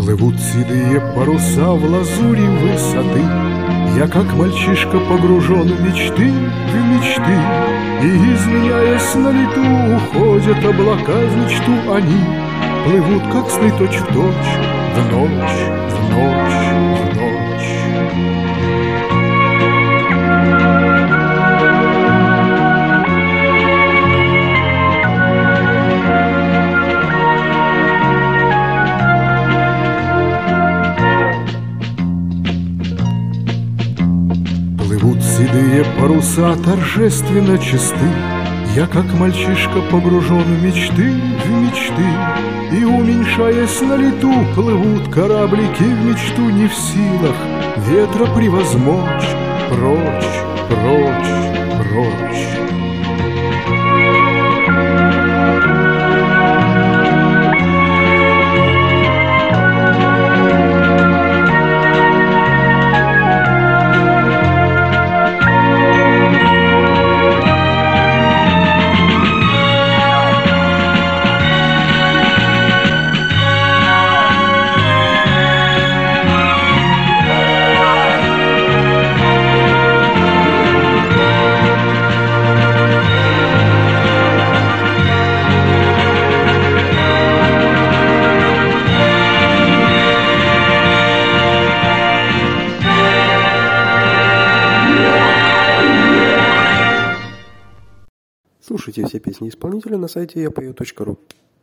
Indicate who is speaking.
Speaker 1: Плывут седые паруса в лазури высоты. Я, как мальчишка, погружен в мечты, и, изменяясь на лету, уходят облака в мечту они. Плывут, как сны, точь-в-точь, в ночь, в ночь, в ночь. Плывут седые паруса торжественно чисты. Я, как мальчишка, погружен в мечты, и, уменьшаясь на лету, плывут кораблики в мечту, не в силах ветра превозмочь. Прочь, прочь, прочь.
Speaker 2: Слушайте все песни исполнителя на сайте yapою.ru.